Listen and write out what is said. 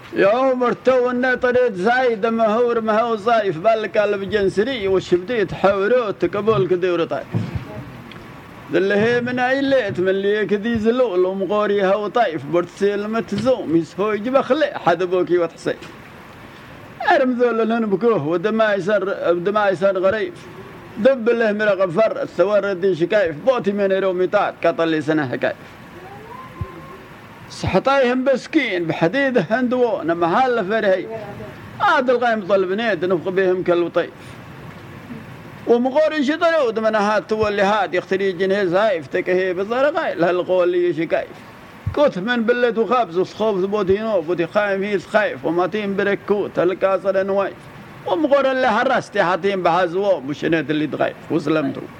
يا عمر تو إنه طريق زايد ما هو صايف بالك على بجنسري وش بديت حوروت تقبل كذي ورطايف اللي هي من أي ليت من اللي كذي زلول ومغوري هو طايف برتسيل متزوم يسوي جب خلي حد بوكي وتحسي أرمذول لهن بكوه ودماء يصير غريب دب له مرق فر الثوار الدين شكايف بوتي من روميتات قطل سنة حكايف صحطايهم بسكين بحديد هندو نما هلا فرهي عاد القايم طلبنيد نفق بهم كالوطيف ومغور شطروا دمنهات تولي هاد يختري جنهز هايف تكهي بالضرقاي لهالقول لي شكايف كوت من بلد وخابز وصخوف بوتينو بوتي خايم هيس خايف وماتين بركوت هالكاسر نوايف ومغور اللي حرستي حاتين بحازوه مشنات اللي تغايف وسلمتوا